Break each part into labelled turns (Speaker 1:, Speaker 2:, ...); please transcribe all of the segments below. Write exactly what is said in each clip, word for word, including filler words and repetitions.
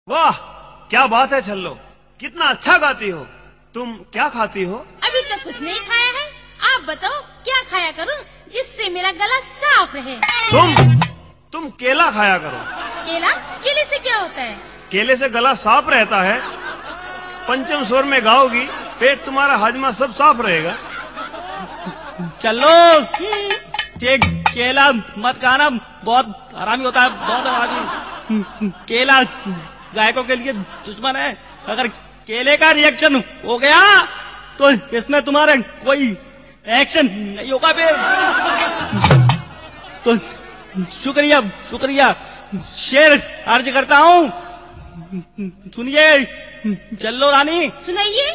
Speaker 1: वाह, क्या बात है छल्लो, कितना अच्छा गाती हो। तुम क्या खाती हो?
Speaker 2: अभी तक कुछ नहीं खाया है। आप बताओ क्या खाया करूं जिससे मेरा गला साफ रहे।
Speaker 1: तुम तुम केला खाया करो।
Speaker 2: केला? केले से क्या होता है?
Speaker 1: केले से गला साफ रहता है। पंचम स्वर में गाओगी, पेट तुम्हारा हाजमा सब साफ रहेगा।
Speaker 3: चलो के, केला मत खाना, बहुत हरामी होता है, बहुत हरामी। केला गायकों के लिए दुश्मन है। अगर केले का रिएक्शन हो गया तो इसमें तुम्हारे कोई एक्शन नहीं होगा। फिर तो शुक्रिया शुक्रिया शेर अर्ज करता हूँ। सुनिए चल्लो रानी,
Speaker 2: सुनाइए।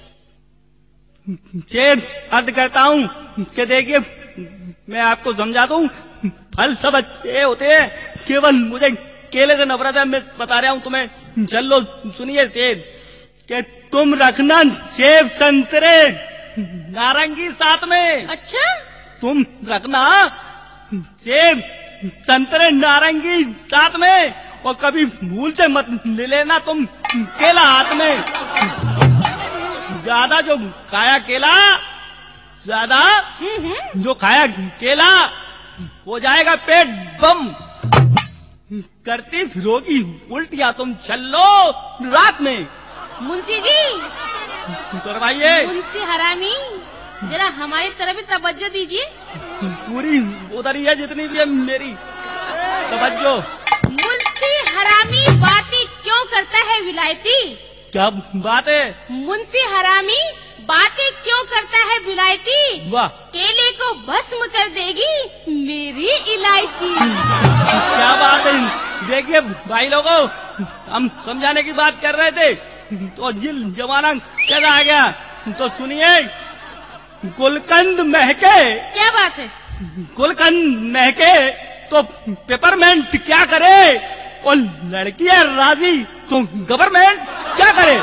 Speaker 3: शेर अर्ज करता हूँ कि देखिए मैं आपको समझा दूं, फल सब अच्छे होते हैं, केवल मुझे केले से नफरत है। मैं बता रहा हूँ तुम्हें। चलो सुनिए शेर कि तुम रखना सेब संतरे नारंगी साथ में।
Speaker 2: अच्छा?
Speaker 3: तुम रखना सेब संतरे नारंगी साथ में, और कभी भूल से मत ले लेना तुम केला हाथ में। ज्यादा जो खाया केला, ज्यादा जो खाया केला हो जाएगा पेट बम। करती फिरोगी उल्टियां तुम चलो रात में।
Speaker 2: मुंशी जी,
Speaker 3: करवाइए।
Speaker 2: मुंशी हरामी, जरा हमारी तरफ भी तवज्जो दीजिए।
Speaker 3: पूरी उधर ही है जितनी भी है मेरी तवज्जो।
Speaker 2: मुंशी हरामी बातें क्यों करता है विलायती?
Speaker 3: क्या बात है?
Speaker 2: मुंशी हरामी बातें क्यों करता है विलायती?
Speaker 3: वाह,
Speaker 2: केले को भस्म कर देगी मेरी इलायची।
Speaker 3: क्या बात है। देखिए भाई लोगों, हम समझाने की बात कर रहे थे तो जिल जमाना कैसा आ गया। तो सुनिए, गुलकंद महके।
Speaker 2: क्या बात है?
Speaker 3: गुलकंद महके तो पेपरमेंट क्या करे, और लड़कियां राजी तो गवर्नमेंट क्या करे।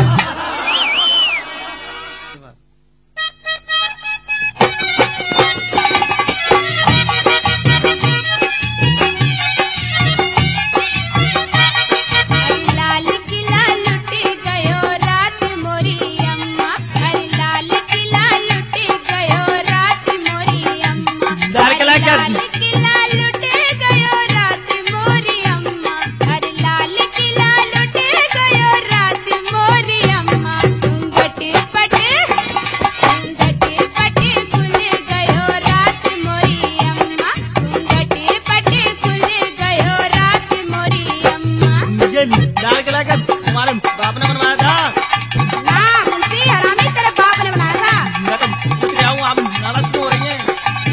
Speaker 3: लाल किला का तुम्हारे बाप ने बनवाया था
Speaker 2: ना? मुंशी हरामी तेरे बाप ने बनाया था।
Speaker 3: मैं तो पूछ रहा हूँ, आप नाराज क्यों हो रही हैं?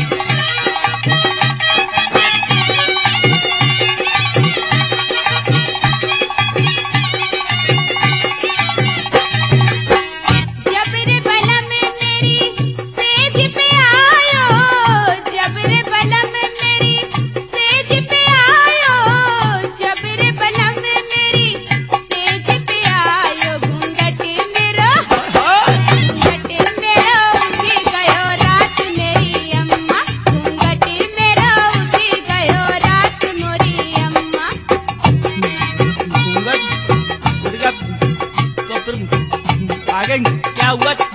Speaker 2: जबरे बला में मेरी सेज पे आयो, जबरे बला में मेरी सेज पे आयो, जबरे बला में
Speaker 3: आगे क्या हुआ?